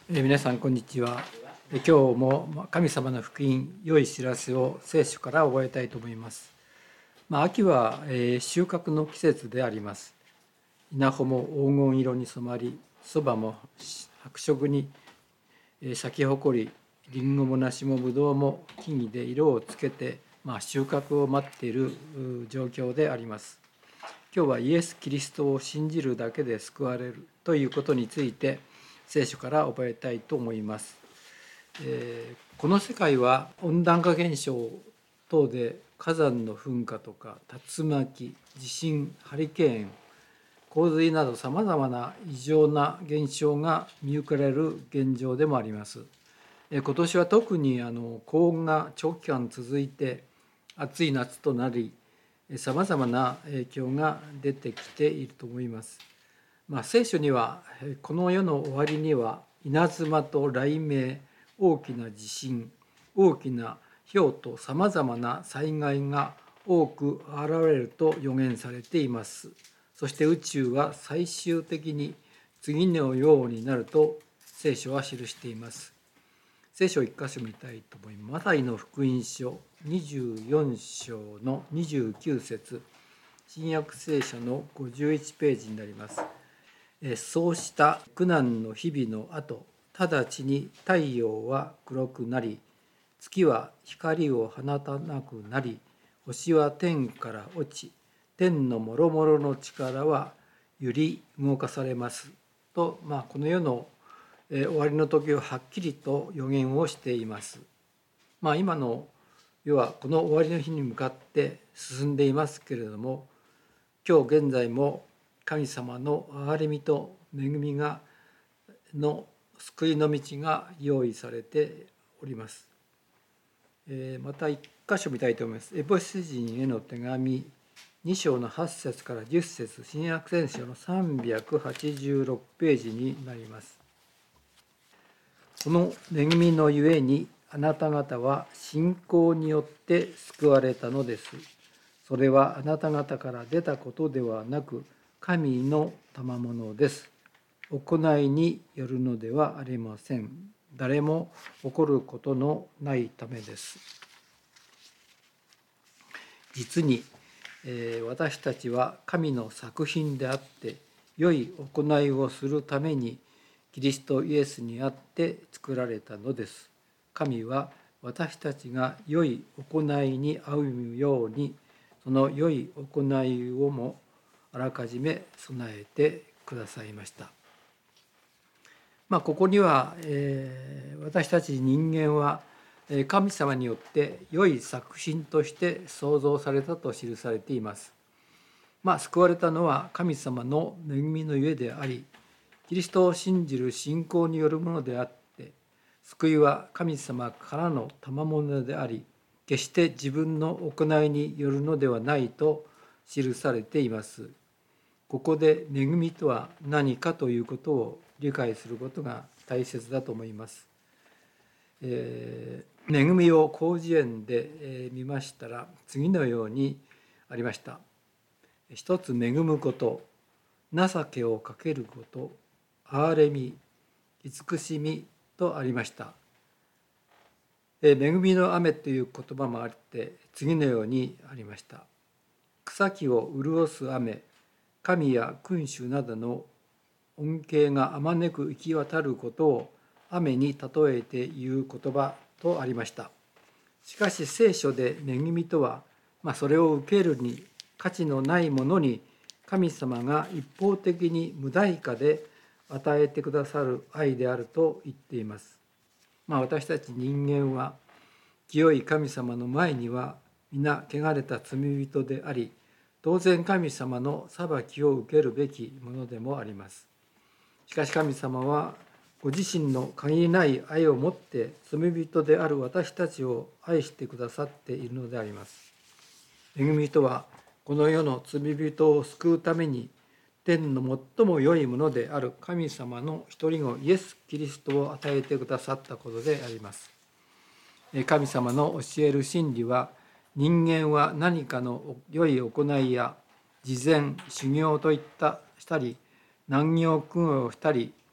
皆さんこんにちは。今日も神様の福音良い知らせを聖書から覚えたいと思います。秋は収穫の季節であります。稲穂も黄金色に染まり、そばも白色に咲き誇り、りんごも梨もぶどうも木々で色をつけて、収穫を待っている状況であります。今日はイエス・キリストを信じるだけで救われるということについて聖書から覚えたいと思います。この世界は温暖化現象等で火山の噴火とか竜巻、地震、ハリケーン、洪水などさまざまな異常な現象が見受けられる現状でもあります。今年は特に高温が長期間続いて暑い夏となり、さまざまな影響が出てきていると思います。聖書にはこの世の終わりには稲妻と雷鳴、大きな地震、大きな雹とさまざまな災害が多く現れると予言されています。そして宇宙は最終的に次のようになると聖書は記しています。聖書を一箇所見たいと思います。マタイの福音書24章の29節、新約聖書の51ページになります。そうした苦難の日々の後、直ちに太陽は黒くなり、月は光を放たなくなり、星は天から落ち、天のもろもろの力は揺り動かされますと、この世の終わりの時をはっきりと予言をしています。今の世はこの終わりの日に向かって進んでいますけれども、今日現在も神様の憐れみと恵みの救いの道が用意されております。また一箇所見たいと思います。エペソ人への手紙2章の8節から10節、新約聖書の386ページになります。この恵みのゆえにあなた方は信仰によって救われたのです。それはあなた方から出たことではなく、神の賜物です。行いによるのではありません。誰も怒ることのないためです。実に、私たちは神の作品であって、良い行いをするためにキリストイエスにあって作られたのです。神は私たちが良い行いに歩むように、その良い行いをもあらかじめ備えてくださいました。ここには、私たち人間は神様によって良い作品として創造されたと記されています。救われたのは神様の恵みのゆえであり、キリストを信じる信仰によるものであって、救いは神様からの賜物であり、決して自分の行いによるのではないと記されています。ここで恵みとは何かということを理解することが大切だと思います。恵みを広辞苑で見ましたら次のようにありました。一つ、恵むこと、情けをかけること、憐れみ、慈しみとありました。恵みの雨という言葉もあって次のようにありました。草木を潤す雨、神や君主などの恩恵があまねく行き渡ることを雨に例えて言う言葉とありました。しかし聖書で恵みとは、それを受けるに価値のないものに神様が一方的に無代価で与えてくださる愛であると言っています。私たち人間は清い神様の前には皆汚れた罪人であり、当然神様の裁きを受けるべきものでもあります。しかし神様はご自身の限りない愛をもって罪人である私たちを愛してくださっているのであります。恵みとはこの世の罪人を救うために天の最も良いものである神様の一人子イエス・キリストを与えてくださったことであります。神様の教える真理は、人間は何かの良い行いや慈善、修行といったしたり、難行苦行をしたり、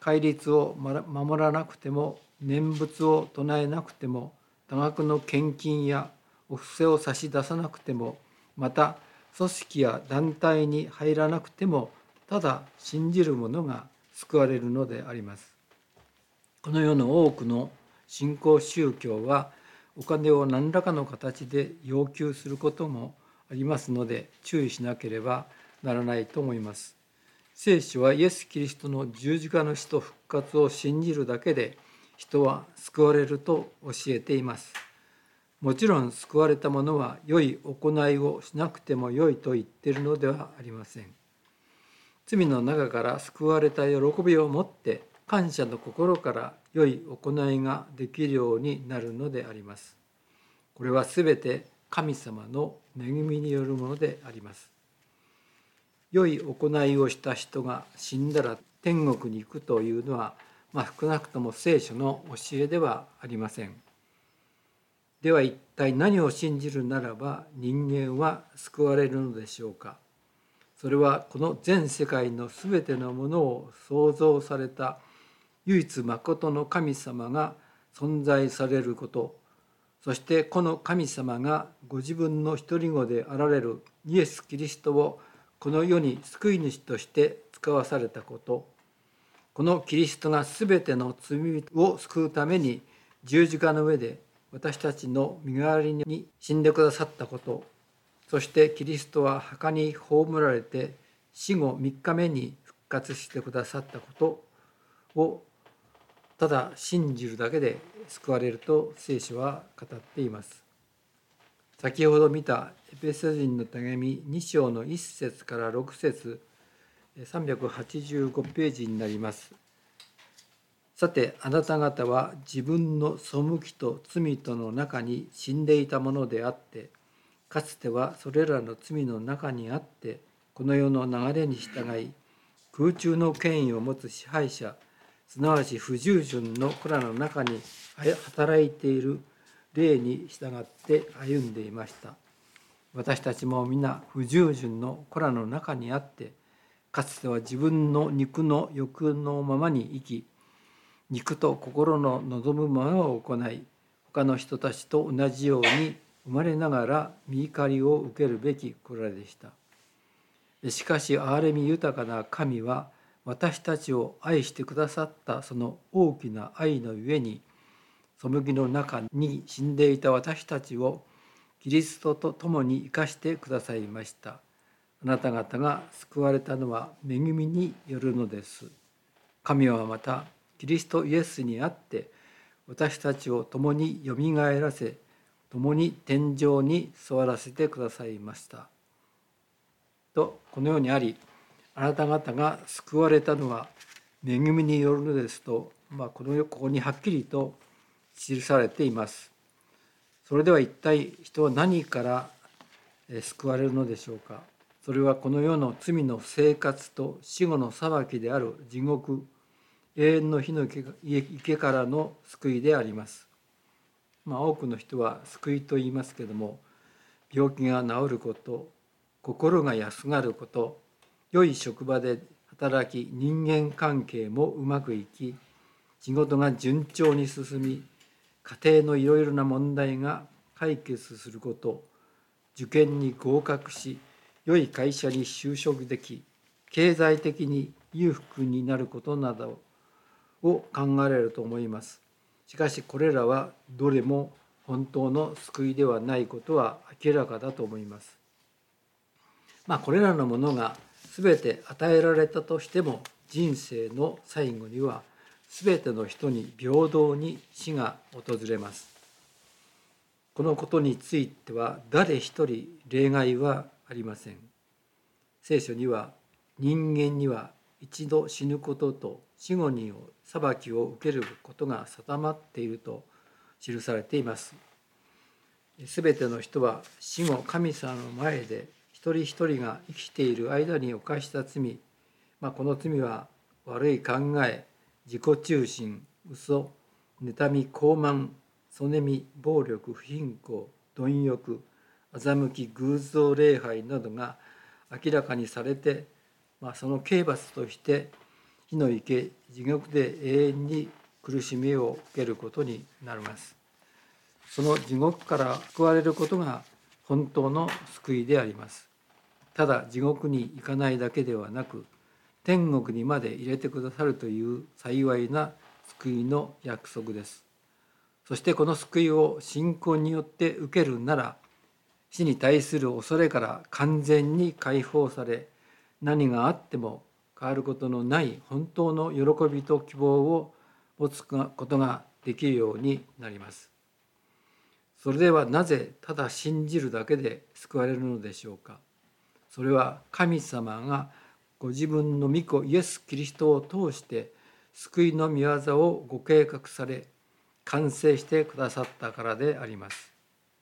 戒律を守らなくても、念仏を唱えなくても、多額の献金やお布施を差し出さなくても、また組織や団体に入らなくても、ただ信じる者が救われるのであります。この世の多くの新興宗教は、お金を何らかの形で要求することもありますので、注意しなければならないと思います。聖書はイエス・キリストの十字架の死と復活を信じるだけで人は救われると教えています。もちろん救われた者は良い行いをしなくても良いと言っているのではありません。罪の中から救われた喜びを持って感謝の心から良い行いができるようになるのであります。これはすべて神様の恵みによるものであります。良い行いをした人が死んだら天国に行くというのは、少なくとも聖書の教えではありません。では一体何を信じるならば人間は救われるのでしょうか。それはこの全世界のすべてのものを創造された唯一まことの神様が存在されること、そしてこの神様がご自分の独り子であられるイエス・キリストをこの世に救い主として使わされたこと、このキリストがすべての罪を救うために十字架の上で私たちの身代わりに死んでくださったこと、そしてキリストは墓に葬られて死後3日目に復活してくださったことをただ信じるだけで救われると聖書は語っています。先ほど見たエペソ人の手紙2章の1節から6節385ページになります。さて、あなた方は自分の背きと罪との中に死んでいたものであって、かつてはそれらの罪の中にあって、この世の流れに従い、空中の権威を持つ支配者、すなわち不従順の子らの中に働いている霊に従って歩んでいました。私たちも皆不従順の子らの中にあって、かつては自分の肉の欲のままに生き、肉と心の望むままを行い、他の人たちと同じように生まれながら御怒りを受けるべき子らでした。しかし憐れみ豊かな神は、私たちを愛してくださったその大きな愛のゆえに、背きの中に死んでいた私たちをキリストと共に生かしてくださいました。あなた方が救われたのは恵みによるのです。神はまたキリストイエスにあって私たちを共によみがえらせ、共に天上に座らせてくださいました。とこのようにあり、あなた方が救われたのは恵みによるのですと、ここにはっきりと記されています。それでは一体人は何から救われるのでしょうか。それはこの世の罪の生活と死後の裁きである地獄、永遠の火の池からの救いであります。多くの人は救いと言いますけれども、病気が治ること、心が安がること、良い職場で働き、人間関係もうまくいき、仕事が順調に進み、家庭のいろいろな問題が解決すること、受験に合格し、良い会社に就職でき、経済的に裕福になることなどを考えられると思います。しかしこれらはどれも本当の救いではないことは明らかだと思います。これらのものが全て与えられたとしても、人生の最後には全ての人に平等に死が訪れます。このことについては誰一人例外はありません。聖書には人間には一度死ぬことと死後に裁きを受けることが定まっていると記されています。すべての人は死後神様の前で一人一人が生きている間に犯した罪、この罪は悪い考え、自己中心、嘘、妬み、傲慢、そねみ、暴力、不貧困、貪欲、欺き、偶像礼拝などが明らかにされて、その刑罰として火の池、地獄で永遠に苦しみを受けることになります。その地獄から救われることが本当の救いであります。ただ地獄に行かないだけではなく、天国にまで入れてくださるという幸いな救いの約束です。そしてこの救いを信仰によって受けるなら、死に対する恐れから完全に解放され、何があっても変わることのない本当の喜びと希望を持つことができるようになります。それではなぜただ信じるだけで救われるのでしょうか。それは神様がご自分の御子イエス・キリストを通して救いの御業をご計画され完成してくださったからであります。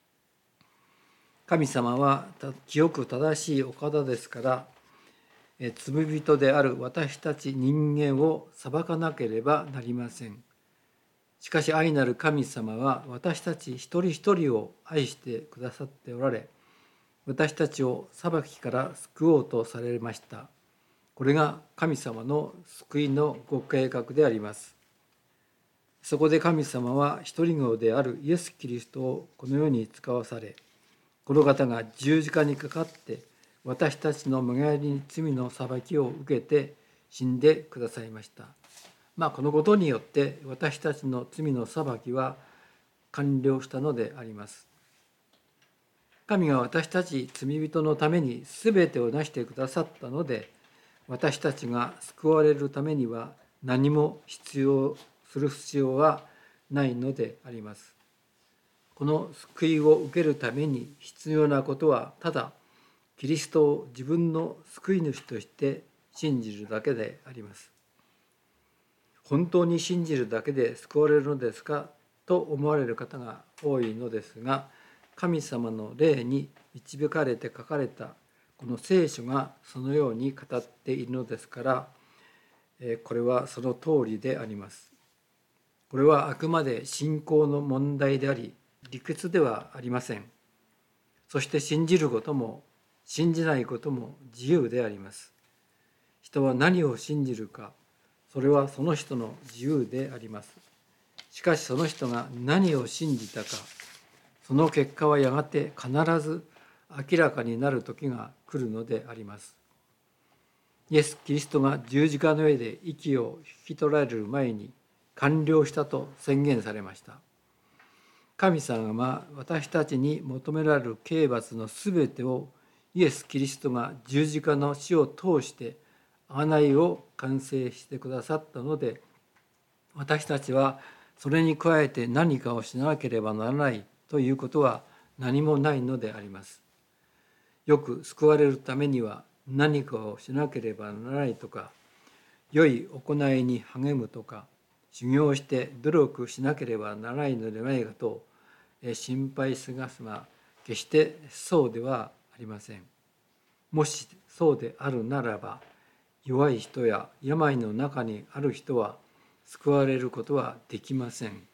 神様は清く正しいお方ですから、罪人である私たち人間を裁かなければなりません。しかし愛なる神様は私たち一人一人を愛してくださっておられ、私たちを裁きから救おうとされました。これが神様の救いのご計画であります。そこで神様は一人子であるイエス・キリストをこの世に使わされ、この方が十字架にかかって私たちの無害に罪の裁きを受けて死んでくださいました。このことによって私たちの罪の裁きは完了したのであります。神が私たち罪人のために全てを成してくださったので、私たちが救われるためには何もする必要はないのであります。この救いを受けるために必要なことは、ただキリストを自分の救い主として信じるだけであります。本当に信じるだけで救われるのですかと思われる方が多いのですが、神様の霊に導かれて書かれたこの聖書がそのように語っているのですから、これはその通りであります。これはあくまで信仰の問題であり、理屈ではありません。そして信じることも信じないことも自由であります。人は何を信じるか、それはその人の自由であります。しかしその人が何を信じたか、その結果はやがて必ず明らかになる時が来るのであります。イエス・キリストが十字架の上で息を引き取られる前に完了したと宣言されました。神様は私たちに求められる刑罰のすべてをイエス・キリストが十字架の死を通して贖いを完成してくださったので、私たちはそれに加えて何かをしなければならないということは何もないのであります。よく救われるためには何かをしなければならないとか、良い行いに励むとか、修行して努力しなければならないのではないかと心配すがすが、決してそうではありません。もしそうであるならば、弱い人や病の中にある人は救われることはできません。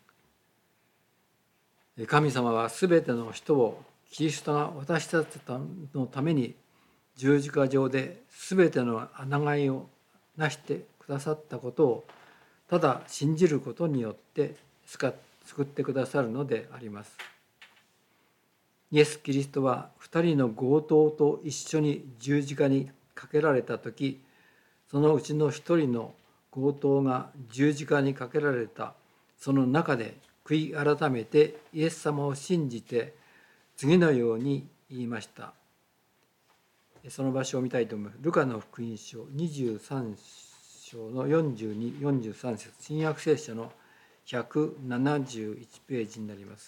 神様はすべての人をキリストが私たちのために十字架上ですべての贖いをなしてくださったことをただ信じることによって救ってくださるのであります。イエス・キリストは2人の強盗と一緒に十字架にかけられたとき、そのうちの一人の強盗が十字架にかけられたその中で悔い改めてイエス様を信じて次のように言いました。その場所を見たいと思います。ルカの福音書23章の42、43節、新約聖書の171ページになります。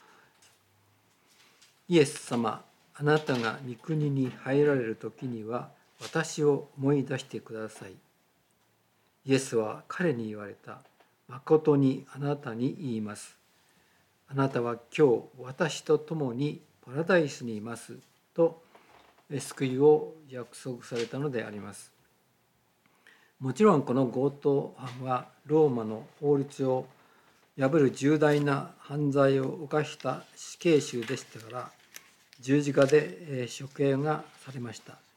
イエス様、あなたが御国に入られる時には私を思い出してください。イエスは彼に言われた。誠にあなたに言います。あなたは今日私と共にパラダイスにいますと救いを約束されたのであります。もちろんこの強盗犯はローマの法律を破る重大な犯罪を犯した死刑囚でしたから、十字架で処刑がされました。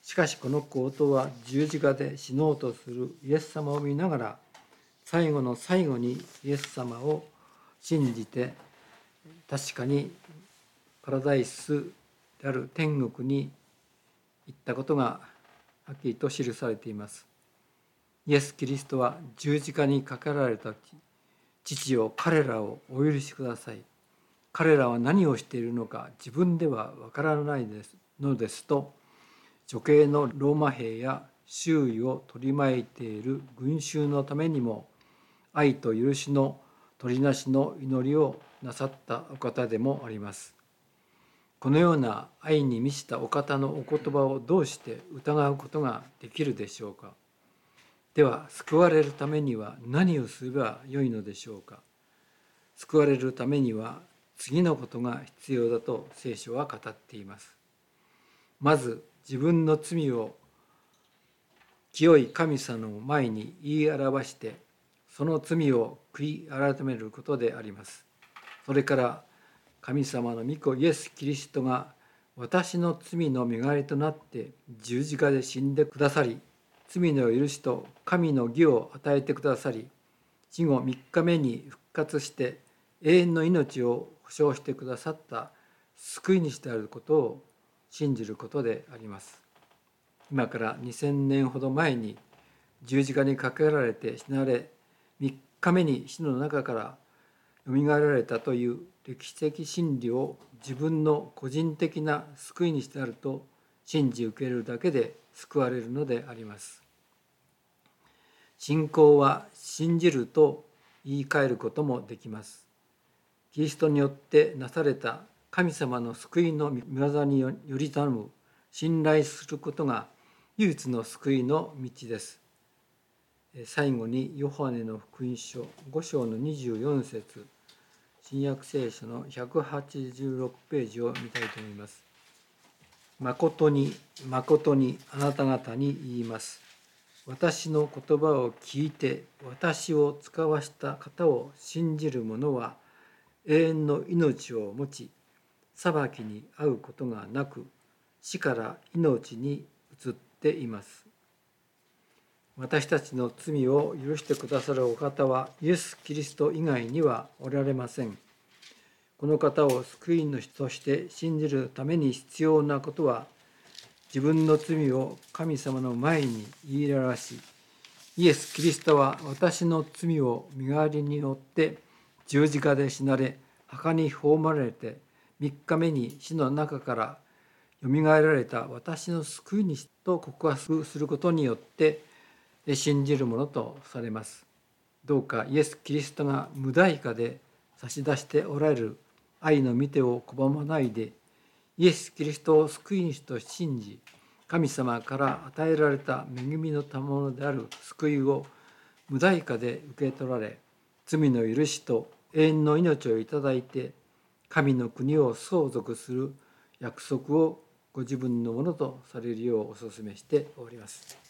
しかしこの皇統は十字架で死のうとするイエス様を見ながら、最後の最後にイエス様を信じて、確かにパラダイスである天国に行ったことがはっきりと記されています。イエス・キリストは十字架にかかられた父よ、彼らをお許しください。彼らは何をしているのか自分ではわからないのですと、処刑のローマ兵や周囲を取り巻いている群衆のためにも愛と許しの取りなしの祈りをなさったお方でもあります。このような愛に満ちたお方のお言葉をどうして疑うことができるでしょうか。では、救われるためには何をすればよいのでしょうか。救われるためには次のことが必要だと聖書は語っています。まず、自分の罪を清い神様の前に言い表して、その罪を悔い改めることであります。それから、神様の御子イエス・キリストが私の罪の身代わりとなって十字架で死んでくださり、罪の許しと神の義を与えてくださり、死後3日目に復活して永遠の命を保証してくださった救い主であることを信じることであります。今から2000年ほど前に十字架にかけられて死なれ、3日目に死の中からよみがえられたという歴史的真理を自分の個人的な救い主であると信じ受けるだけで救われるのであります。信仰は信じると言い換えることもできます。キリストによってなされた神様の救いの御業により頼む、信頼することが唯一の救いの道です。最後にヨハネの福音書5章の24節、新約聖書の186ページを見たいと思います。誠に誠にあなた方に言います。私の言葉を聞いて私を使わした方を信じる者は永遠の命を持ち、裁きに遭うことがなく、死から命に移っています。私たちの罪を許してくださるお方はイエス・キリスト以外にはおられません。この方を救い主として信じるために必要なことは、自分の罪を神様の前に言い表し、イエス・キリストは私の罪を身代わりによって十字架で死なれ、墓に葬られて、3日目に死の中からよみがえられた私の救い主と告白することによって信じるものとされます。どうかイエス・キリストが無代価で差し出しておられる愛の御手を拒まないで、イエス・キリストを救い主と信じ、神様から与えられた恵みの賜物である救いを無代価で受け取られ、罪の許しと永遠の命をいただいて、神の国を相続する約束をご自分のものとされるようお勧めしております。